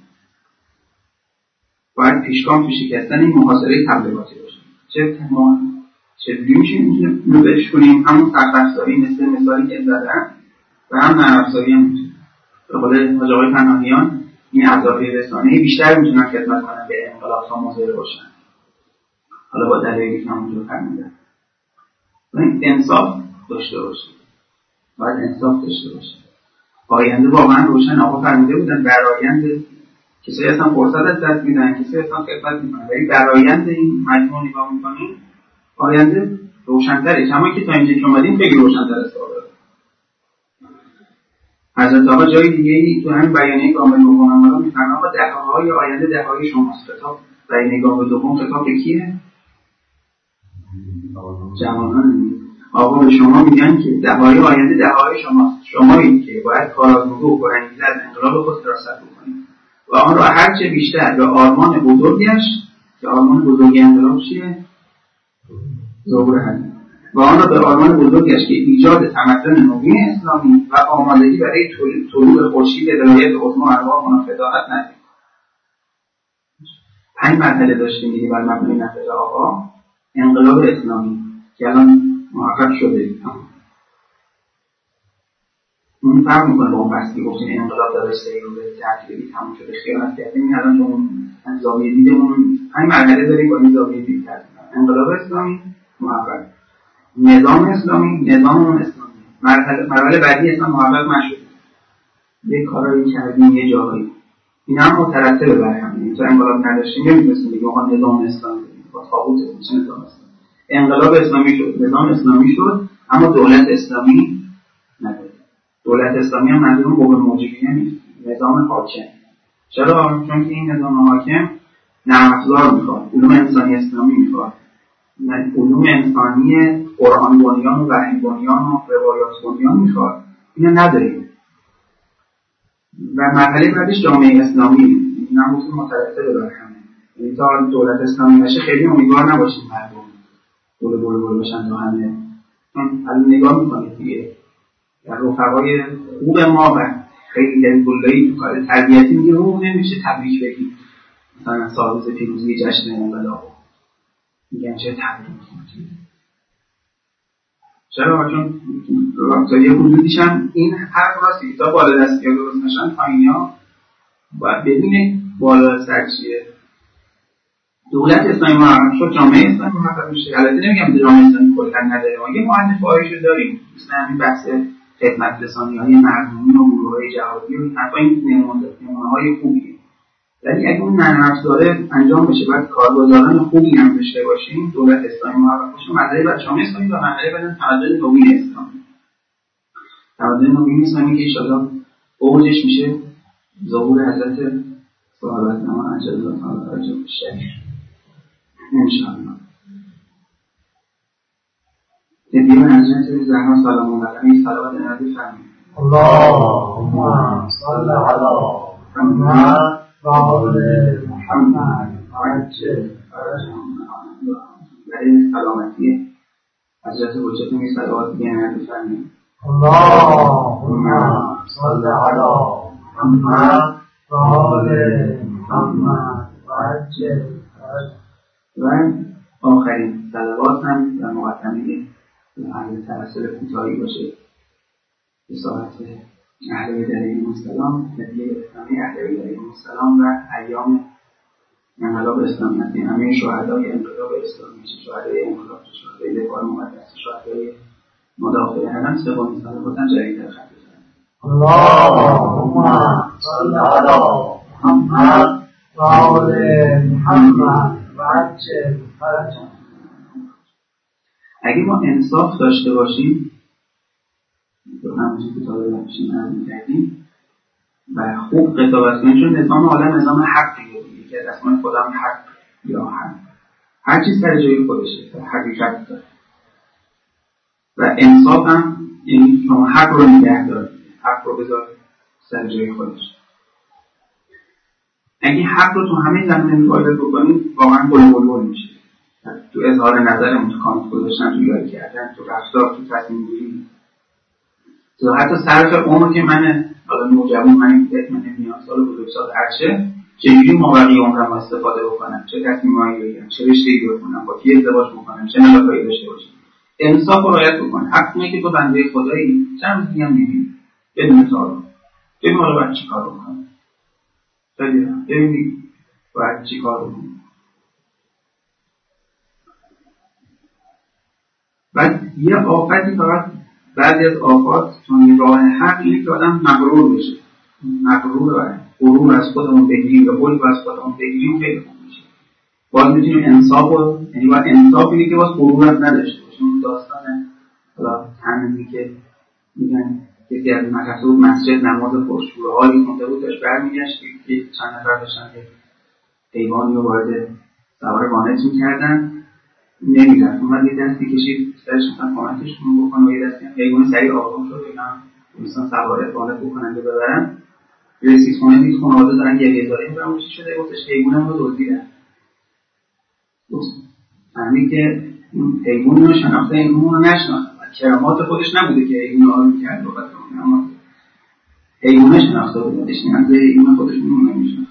A: باید پیشگام تو شکستن این محاصره تبلیغاتی باشید. چه ما چجوری میشه اینو بهش کنیم؟ همون سخت افزاری مثل مثالی که زدن و هم نرم افزاری هم میتونه. به قول حاج آقای پناهیان این ابزارهای رسانه‌ای بیشتر میتونن خدمت کنن به انقلاب تا مضر باشن. حالا با دلایلی که همونجور فرمودن. باید انصاف داشته باشید. باید انصاف داشته باشید. آینده واقعا روشن. آقا فرموده بودن در آینده کسی اصلا فرصت از دست میدن، کسی اصلا خدمت میکنن، ولی در آینده این مجموع نگاه میکنیم آینده روشن‌تره. کما که تا اینجا که اومدیم خیلی روشن‌تر است. حضرت آقا جای دیگه ای تو همین بیانیه گام دوم هم رو میفرمایند آقا دهه‌های آینده دهه‌های شماست. خطاب بیانیه گام دوم خطاب به کیه؟ جوانان. آقا به شما میگن که دهه‌های آینده دهه‌های شماست. شمایی که باید کارآزموده و پرانگیزه از انقلاب خود فراست بکنید و آن را هرچه بیشتر به آرمان بزرگش که آرمان بزرگ انقلاب چیه؟ ظهور حقیقت و آن را به آرمان بزرگش که ایجاد تمدن نوین اسلامی و آمادگی برای طلوع خورشید ولایت عظمی ارواح منافداعت ندید. پنج مرحله داشتیم دیگه بر مبنای نظر آقا انقلاب اسلامی که الان محقق شده. اون فرق میکنه با اون بحثی گفتیم انقلاب داره سیر رو به ترتیبی تموم شده خیانت کردیم. الان اون زاویه دیدمون پنج مرحله داریم با این زاویه دید کردیم. انقلاب اسلامی محقق، نظام اسلامی، نظام اسلامی. مرحله مرحله بعدی اصلا محقق نشد. یه کارایی کردیم یه جایی. این هم مترتبه بر هم. این تو انقلاب نداشتیم نمی‌تونستیم بگیم آقا نظام اسلامی با طاغوت چه نظام اسلامی. انقلاب اسلامی شد، نظام اسلامی شد، اما دولت اسلامی نداره. دولت اسلامی هم منظور قوه موجودیه نیست، نظام حاکم. چرا؟ چون که این نظام حاکم نرم افزار میخواد، علوم انسانی اسلامی میخواد. علوم انسانی قرآن بنیان و وحی بنیان و روایات بنیان میخواد. اینو نداریم. و مرحله بعدش جامعه اسلامی. این هم گفتیم مترتبه بر همه. یعنی تا دولت اسلامی بشه خیلی امیدوار نباشیم مردم بوله بوله بوله بشن تا همه. چون الان نگاه میکنید دیگه در رفقای خوب ما و خیلی دلبلایی تو کار تربیتی میگه رو نمیشه تبریک بگیم مثلا سالروز پیروزی جشن انقلاب میگن چه تبریک میگیم. چرا؟ چون تا یه حدودیش هم این حرف راستی تا بالا دستی ها درست نشن پایینی ها باید ببینه بالا سر چیه. دولت اسلامی محقق شد، جامعه اسلامی محقق میشه. البته نمیگم جامعه اسلامی کلا نداره، ما یه مؤلف آیشو داریم مثل همین بحث خدمت رسانی های مردمی و گروه های جهادی و این حرفا این نمونه های خوبیه. ولی اگه اون نرم افزاره انجام بشه باید کارگزاران خوبی هم داشته باشیم، دولت اسلامی محقق بشه، مرحله بعد جامعه اسلامی و مرحله بعد تمدن نوین اسلامی. تمدن نوین اسلامی که ان شاءالله اوجش میشه ظهور حضرت صحابت نما عجل الله تعالی فرجهم الشریف ان شاءالله. تدبیر حضرت زهرا سلام الله علیها صلوات نبی فرمایید.
B: اللهم صل علی محمد و آل محمد عجل فرجهم.
A: برای سلامتی حضرت حجت می صلوات نبی فرمایید.
B: اللهم صل علی محمد و آل محمد عجل فرجهم.
A: و آخرین صلوات هم در مقدمه اهل ترسل کوتاهی باشه به ساعت اهل بیت علیهم السلام، هدیه اسلامی اهل بیت علیهم السلام و ایام انقلاب اسلامی هستیم. همه شهدای انقلاب اسلامی، شهدای انقلاب، شهدای دفاع مقدس، شهدای مدافع حرم سومین صلوات هم جدید در خط بزنیم.
B: اللهم صل علی محمد و آل محمد و عجل فرجهم.
A: اگه ما انصاف داشته باشیم تو همونجور که تا به باشیم عمل کردیم و خوب قضاوت کنیم، چون نظام عالم نظام حق دیگه که از اسمان خدا هم حق یا حق، هر چیز سر جای خودشه، حقیقت داره و انصاف هم یعنی شما حق رو نگه دارید، حق رو بذار سر جای خودش. اگه حق رو تو همه زمینه مقابله بکنید واقعا گل بلبل میشه. تو اظهار نظرمون، تو کامنت گذاشتن، تو یاد کردن، تو رفتار، تو تصمیم گیری، تو حتی صرف عمر که من حالا نوجوان، من نمیدونم سال بزرگسال هرچه چجوری مابقی عمرم استفاده بکنم، چه تصمیمایی بگیرم، چه رشته‌ای بکنم، با کی ازدواج بکنم، چه ملاقاتی داشته باشم. انصاف رو رعایت بکن. حقیه که تو بنده خدایی چند دیگه هم نمی‌بینی بدون تعارف. ببین حالا باید چی کار بکنم. ببین باید چی کار بکنم. بعد یه آفتی فقط بعضی از آفات چون راه حق اینه که آدم مغرور بشه. مغرور باید غرور از خودمون بگیریم و قلب از خودمون بگیریم خیلی خوب میشه. باید میتونیم انصاف رو، یعنی باید انصاف اینه که باز غرور هم نداشته باشیم. داستان حالا همینی که میگن یکی از مدرسه بود مسجد نماز پرشور حالی خونده بود داشت برمیگشت که چند نفر داشتن که حیوانی رو وارد سوار وانت میکردن نمیرفت. اومد یه دستی کشید سرش مثلا کمکشون بکنه و یه دستی حیوان سریع آقام شد اینا مثلا سوار وانت بکنن که ببرن. رسید خونه دید خانواده دارن گریه زاری میکنن و چی شده گفتش حیوانم رو دزدیدن. فهمید که حیوان رو شناخته این رو نشناخته. کرامات خودش نبوده که حیوان آروم کرد و بطرمونه، اما حیوانه شناخته بوده دشنیان به حیوان خودش اون نمیشناخته.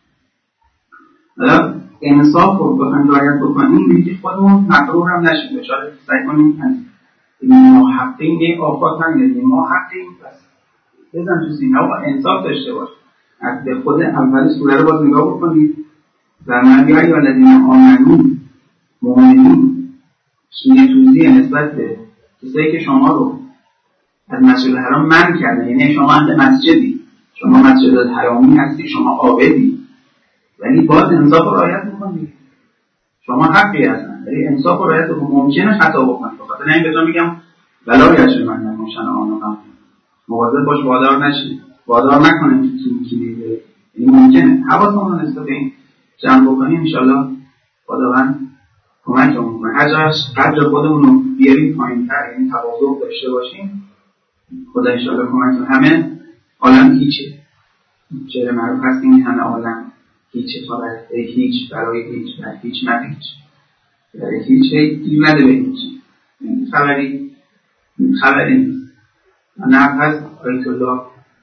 A: حالا انصاف رو بخواهیم رعایت بکنیم اینه که خودمون مغرور هم نشیم. شاید سعی کنیم ما حقیم یه آفات هم یعنی ما حقیم پس بزن تو سینه و انصاف داشته باش. از به خود اول سوره رو باز نگاه بکنید و من بیایی یا لذین آمنون مؤمنین سویه توضیح نسبت به کسایی که شما رو از مسجد الحرام منع کردن. یعنی شما اهل مسجدی، شما مسجد الحرامی هستی، شما عابدی، ولی باز انصاف رو رعایت میکنید. شما حقی هستن ولی انصاف رو رعایت بکنید. ممکنه خطا بکنید. بخاطر این بهتون میگم ولا یشر من نموشن آنها مواظب باش وادار نشید، وادار نکنید که چیزی بگید. یعنی ممکنه حواسمون رو نسبت به این جمع بکنیم. ان شاءالله خداوند کمکمون کنه. هر قدر خودمون رو بیاریم پایین‌تر، یعنی تواضع داشته باشیم، خدا ان شاءالله کمک کنه. همه عالم هیچه. چهره معروف هست این همه عالم هیچه، تا برای هیچ، برای هیچ، برای هیچ نه هیچ، برای هیچ هیچ نده به هیچ. خبری خبری نیست. نفت هست آیت الله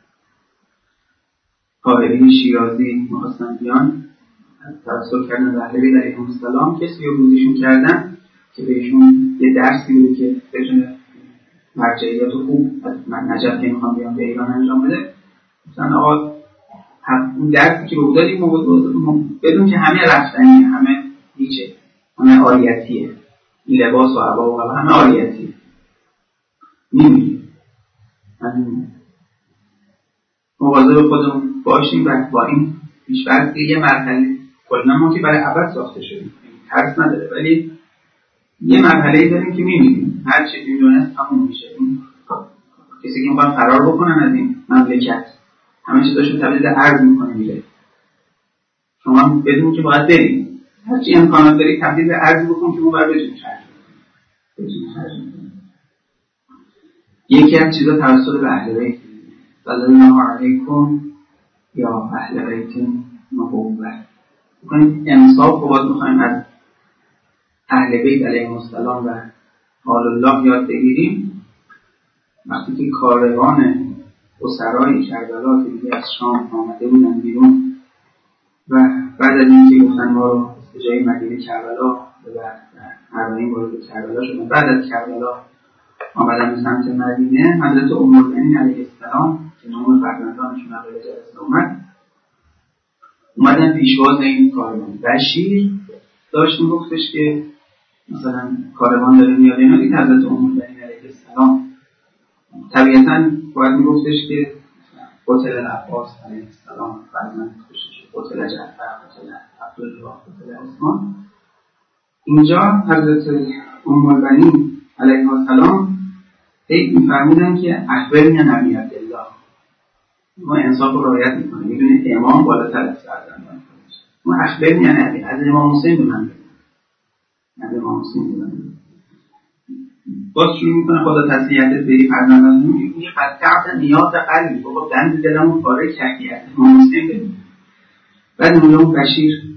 A: قائلی شیرازی می‌خواستن بیان توسل کردن به اهل بیت علیهم السلام، کسی رو روزیشون کردن که بهشون یه درسی بوده که بتونه مرجعیات خوب از نجف که میخوام بیان به ایران انجام بده. مثلا آقا اون درسی که رو دادیم بدون که همه رفتنیه، همه هیچه، همه آریتیه، این لباس و عبا و همه آریتیه میمیدیم. مواظب خودمون باشیم و با این پیش‌فرض یه مرحله کلا ما که برای ابد ساخته شدیم ترس نداره، ولی یه مرحله‌ای داریم که می‌بینیم هر چی می‌دونه همون میشه. کسی که می‌خواد فرار بکنن از این مملکت همه چیزاشو تبدیل به ارض می‌کنه میره. شما بدون که باید برید هر چی امکانات داری تبدیل به ارض بکن که مبر بتونی خرج کنی. یکی از چیزا توسط به اهل بیت صلی الله علیکم یا اهل بیت محبوبه بکنید. انصاف رو باید می‌خوایم از اهل بیت علیهم السلام و آل الله یاد بگیریم. وقتی که کاروان اسرای کربلا که دیگه از شام آمده بودن بیرون و بعد از اینکه گفتن ما رو به جای مدینه کربلا و اربعین وارد کربلا شدن، بعد از کربلا آمدن به سمت مدینه، حضرت ام المؤمنین علیه السلام که نام فرزندانشون علیه جلسه اومد اومدن پیشواز این کاروان. بشیر داشت میگفتش که مثلا کاروان داره میاد اینا. دید حضرت ام المؤمنین علیه السلام طبیعتاً باید میگفتش که قتل العباس علیه السلام فرزند خودش، قتل جعفر، قتل عبدالله، قتل عثمان. اینجا حضرت ام المؤمنین علیه السلام هی میفرمودن که اخبرنی نبی عبدالله، ما انصاف رو رعایت میکنه. میدونید امام بالاتر از فرزندان خودش. ما اخبرنی نبی از امام حسین به من بگید، از امام حسین به من بگید. باز شروع میکنه خدا تسلیتت بری فرزندان میگه قطعت نیاز قلبی، بابا بند دلمون پاره کردی، از امام حسین بگید. بعد اون بشیر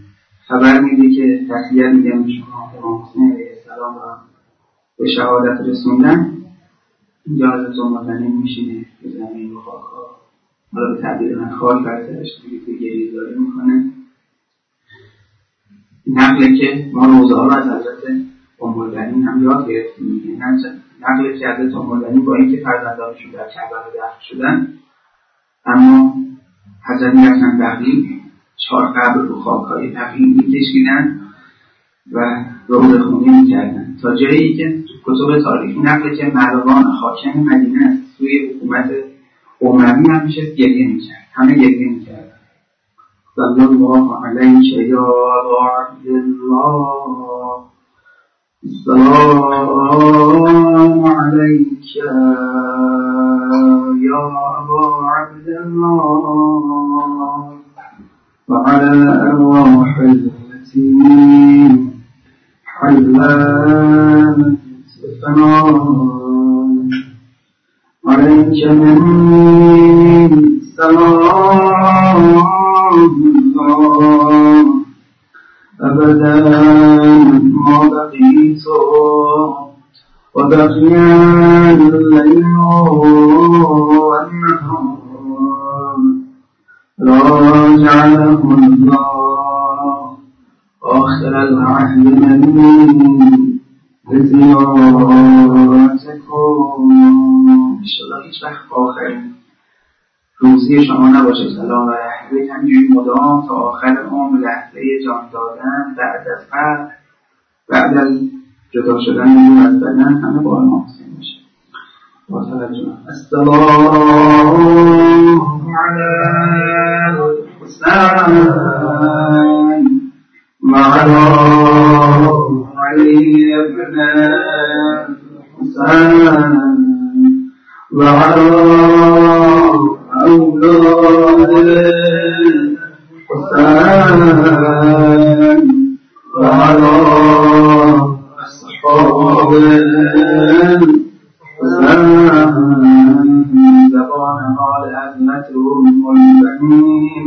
A: خبر میده که تسلیت میگن شما امام حسین علیه السلام را به شهادت رسوندن. اینجا حضرت زمردنی میشینه به زمین و خاک‌ها، حالا به تعبیر من خاک بر سرش دیگه گریه‌زاری میکنه. نقله که ما روزه ها رو از حضرت زمردنی هم یاد گرفتیم میگه، نقله که حضرت زمردنی با اینکه فرزندانشون در کربلا دفن شدن، اما حضرت میرفتن بقیع، چهار قبر رو خاک‌های بقیع میکشیدن و روضه خونی میکردن تا جایی که کتب تاریخی نقله که مروان حاکم مدینه است توی حکومت اموی هم میشه گریه میکرد، همه گریه میکردن. صلی الله علیک یا عبدالله، السلام علیک یا ابا عبدالله و علی ارواح التي حلت سفنان عليك مني سلام الله أبدا ما بقيت وبقي الليل والنهار لا جعله الله آخر العهد مني بزیارتكم. انشاءالله هیچ وقت آخر روزی شما نباشه سلام و رحمت همینجوری مدام تا آخر عمر، لحظه جان دادن، بعد از قبر، بعد از جدا شدن نور از بدن، همه با امام حسین میشه. با توجه السلام علی الحسین وعلى علي بن الحسين وعلى أولاد الحسين وعلى أصحاب الحسين زبان قال أذنتهم والبنين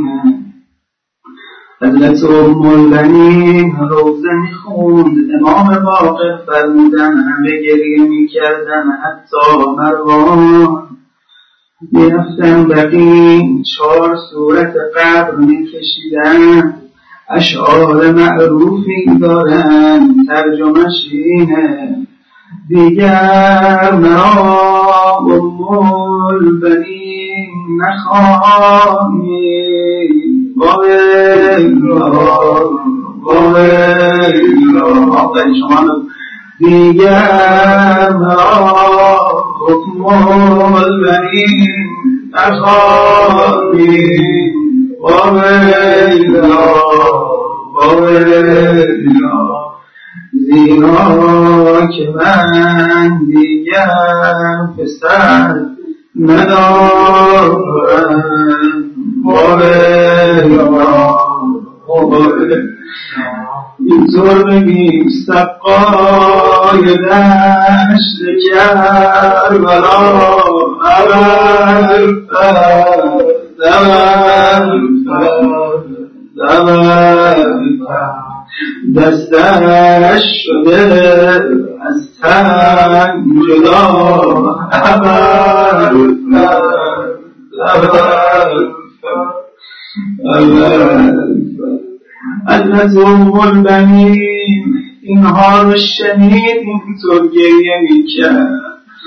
A: حضرت ام البنین روزه میخوند، امام واقف فرمودن همه گریه میکردن حتی مروان. میرفتن بقیع چهار صورت قبر میکشیدن، اشعار معروفی دارن ترجمهش اینه: دیگر مرا ام البنین نخواهی وایلا وایلا. آفرین شما دیگر مرا ام البنین نخواهی وایلا وایلا، زیرا که من دیگر پسر ندارم. اینطور بگیم سقای دشت کربلا اول فر زمن فر زمن دستش شده از تن جدا اول فر حضرت ام البنین اینها رو شنید، اینطور گریه میکرد،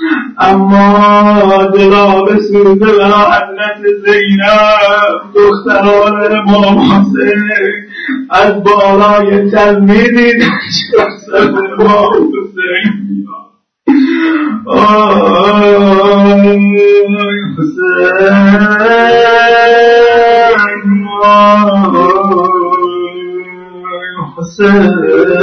A: اما دلا بسوزه برا حضرت زینب دختران امام حسین از بالای تل میدید سر امام حسین. آی حسین حسین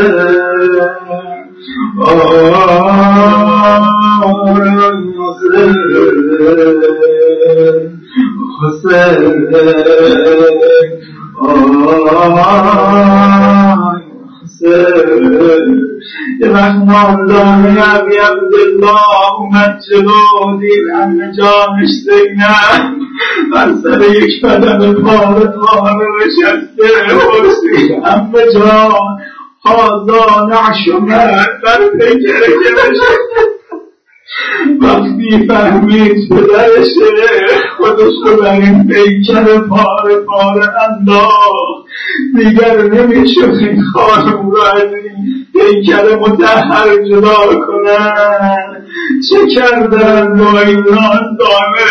A: یه وقت ماندانه عبی عبدالله اومد جلو دید همه جانش زینب بر سر یک بدن پاره پاره نشسته پرسی همه جان هازا نعشمت بر پیکره که نشسته. وقتی فهمید پدرشه خودش رو بر این پیکر پاره پاره انداخت، دیگر نمیشه این خانم رو از این پیکر مطهر جدا کنن. چه کردن با این نازدانه؟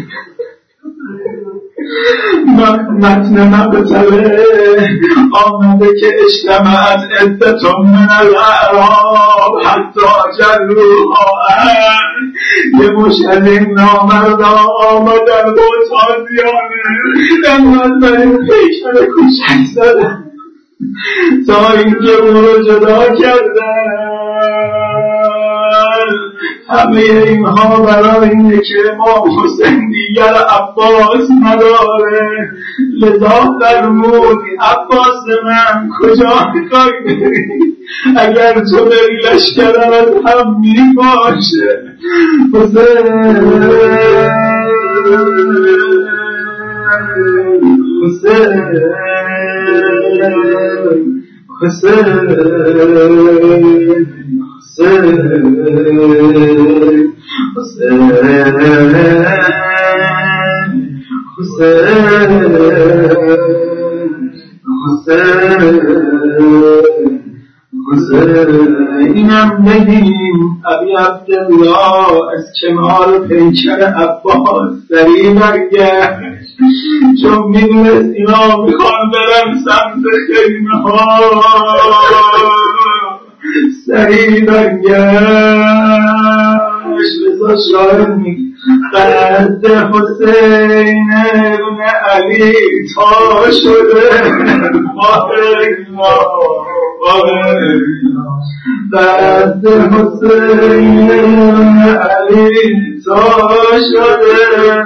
A: متن مقتله آمده که اجتمعت عدتون من الاعراب حتی جلوها ان، یه مش از این نامردا آمدن با تازیانه انقدر بر این پیکر کوچک زدن تا اینکه او رو جدا کردن. همه اینها برای اینه که امام حسین دیگر عباس نداره. لذا فرمود عباس من کجا میخوای بری؟ اگر تو بری لشکرم از هم میباشه. حسین حسین حسین حسین حسین حسین اینم بگیم ابی عبدالله از کنار پیکر عباس سریع برگشت، چون میدونست اینا میخوان برن سمت خیمه ها. سریع برگشت. رضا شاعر میگه قد حسین ابن علی تا شده قد حسین ابن علی تا شده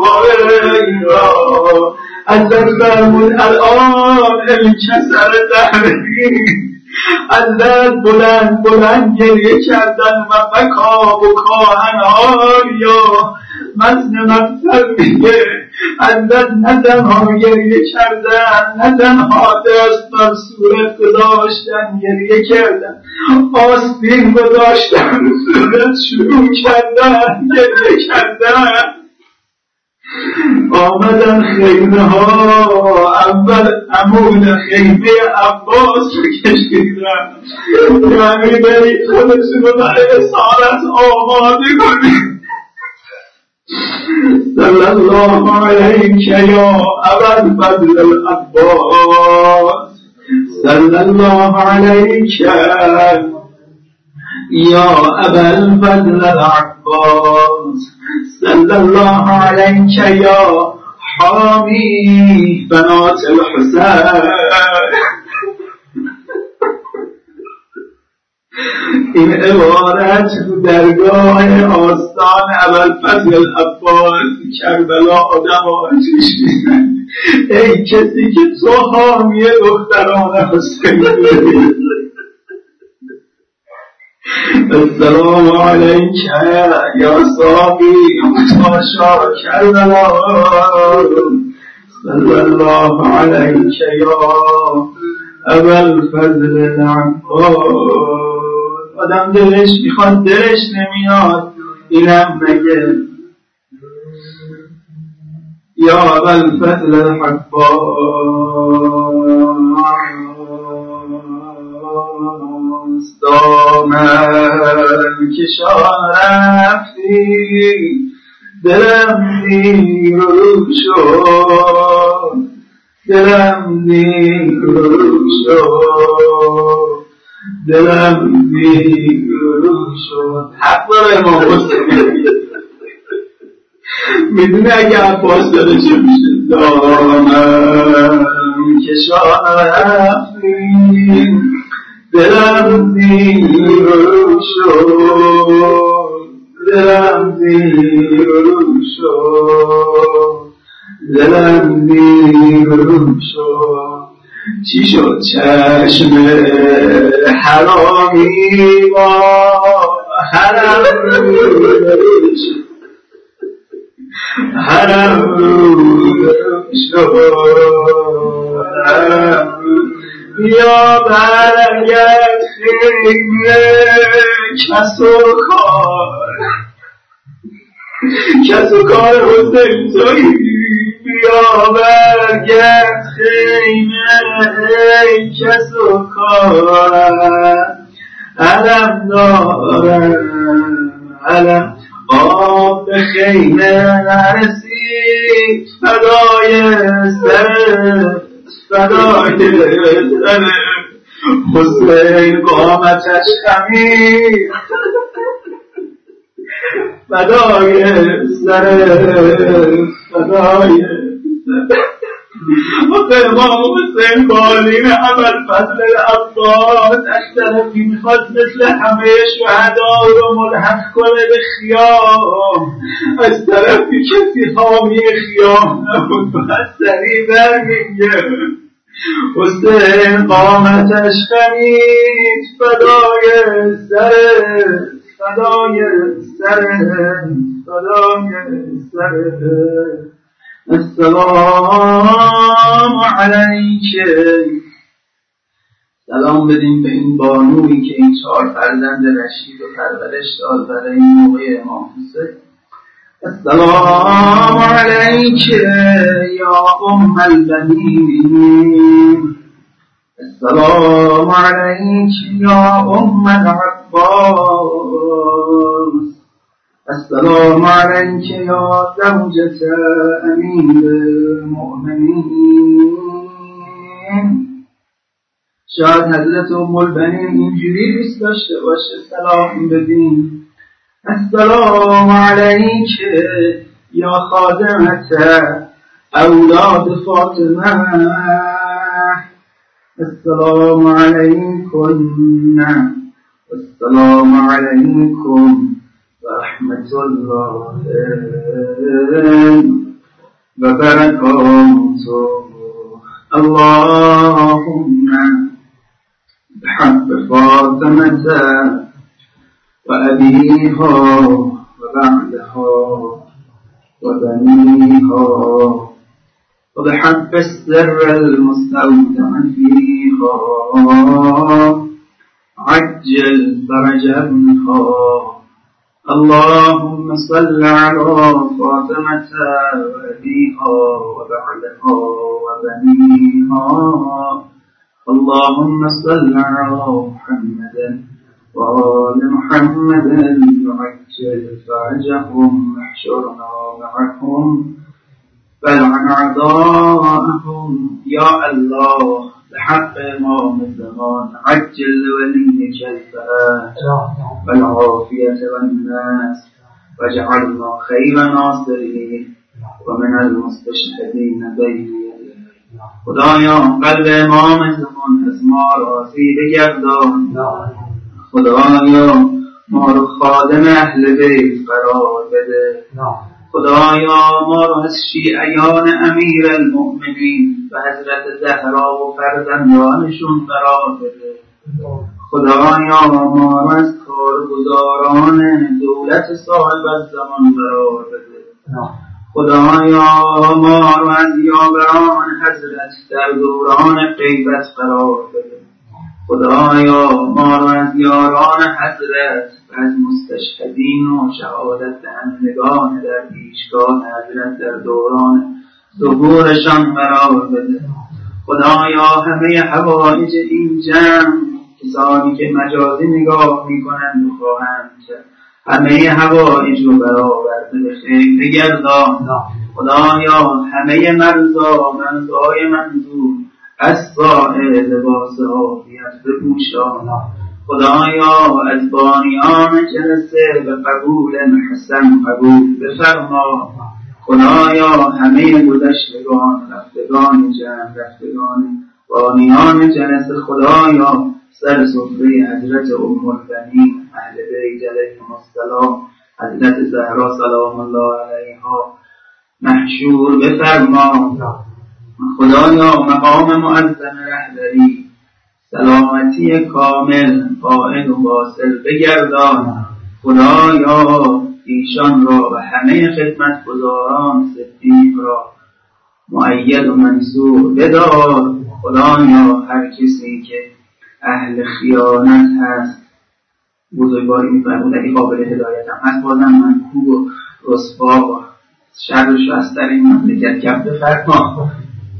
A: ازت برمون الان الکسر دهری ازت بلند بلند گریه کردن و بکا و کاهنار یا متن مقتل میگه ازت نه تنها گریه کردن نه تنها دست بر صورت گذاشتن گریه کردن، آستین گذاشتن صورت شروع کردن گریه کردن. آمدن خیمه ها اول عمود خیمه عباس رو کشیدن، یعنی برید خودشون رو برای اسارت آماده کنید. صلی الله علیک یا ابوالفضل العباس، صلی الله علیک یا ابوالفضل العباس، صلی الله علیک یا حامی بنات الحسین. این عبارت درگاه آستان ابوالفضل العباس کربلا آدم آتیش میزنه. ای کسی که تو حامی دختران حسین بودی. السلام علیک یا صاحبی متاشا کربلا، صلی الله علیک یا ابوالفضل العباس. آدم دلش میخواد دلش نمیاد اینم مگه یا ابوالفضل العباس. دامن کشان رفتی دلم دیر رو شد، دلم دیر رو شد، دلم دیر رو شد. حق داره امام حسین میدونه اگه عباس داره چه میشه. دامن کشان رفتی دلم دیر رو شد، دلم دیر رو شد، دلم دیر رو شد. چی شد چشم حرامی با حرم هرم رو شدم بیا برگرد خیمه کس و کار کس و کار حسین تویی بیا برگرد خیمه کس و کار علم دارم علم آب به خیمه نرسید فدای سرت فدای سرت حسین قامتش خمید فدای سرت فدای آخه امام حسین بالین ابوالفضل عباس از طرفی میخواد مثل همه شهدا رو ملحق کنه به خیام، از طرفی کسی حامی خیام نبود و از سریع برمیگه حسین قامتش خمید فدای سرت فدای سرت فدای سرت السلام علیکم. سلام بدیم به این بانویی که این چهار فرزند رشید و پرورش داد برای این موقع امام حسین. السلام علیکم یا ام البنین، السلام علیکم یا ام العباس، السلام علیک یا زوجة امیر المؤمنین. شاید حضرت ام البنین اینجوری دوست داشته باشه سلام بدین. السلام علیک یا خادمة اولاد فاطمه، السلام علیکم السلام علیکم رحمت الله و برکاته. اللهم بحق فاطمة و ابیها و بعدها و بنیها و بحق السر المستودع فیها عجل فرج ابنها. اللهم صل على فاطمة وأبيها وبعلها وبنيها. اللهم صل على محمد وآل محمد وعجل فرجهم واحشرنا معهم فلعن أعداءهم. يا الله بحق امام الزمان عجل لوليك الفرج والعافية والناس واجعلنا خير ناصرين ومن المستشهدين بين يديك. خدایا قلب امام زمان از ما راضی بگردان. خدایا ما رو خادم اهل بیت قرار بده. خدایا ما رو از شیعیان امیر المؤمنین و حضرت زهرا و فرزندانشون قرار بده. خدایا ما رو از کارگزاران دولت صاحب الزمان قرار بده. خدایا ما رو از یاوران حضرت در دوران غیبت قرار بده. خدایا ما رو از یاران حضرت و از مستشهدین و شهادت دهندگان در پیشگاه حضرت در دوران ظهورشان قرار بده. خدایا همه حوائج این جمع، کسانی که مجازی نگاه میکنند و خواهند همه حوائج رو برابر به خیر بگردان. خدایا همه مرزا مرزای منظور از سائر لباس عافیت بپوشان. خدایا از بانیان جلسه به قبول حسن قبول بفرما. خدایا همه گذشتگان رفتگان جمع رفتگان بانیان جلسه خدایا سر سفره حضرت ام البنین اهل بیت علیهم السلام حضرت زهرا سلام الله علیها محشور بفرما. خدایا مقام معظم رهبری سلامتی کامل قائد و واصل بگردان. خدایا ایشان را و همه خدمتگزاران صدیق را مؤید و منصور بدار. خدایا هر کسی که اهل خیانت هست بزرگواری می‌فرمود اگه قابل هدایت هم هست بازم منکوب و رسوا و شرش رو از سر این مملکت کم بفرما.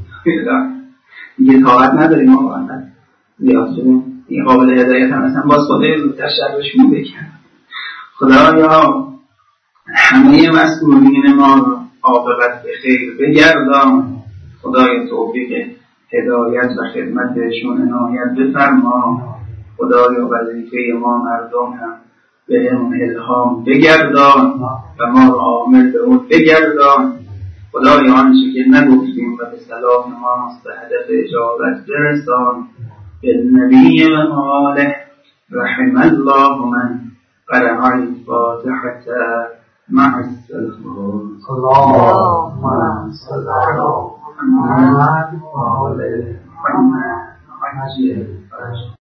A: دیگه طاقت نداریم ما واقعا زیاد شدیم این قابل هدایت هم اصلا باز خدای زودتر شرشون بکن. خدایا همه مسئولین ما را عاقبت به خیر بگردان. خدای توفیق هدایت و خدمتشون عنایت بفرما. خدایا وظیفه ما مردم هم به همون الهام بگردان و ما را عامل به اون بگردان. خدایا آنچه که نگفتیم و به صلاح ماست به هدف اجابت برسان. بالنبی و آله رحم الله من قرأ الفاتحة مع السلام.
B: اللهم صل على محمد وعلى محمد.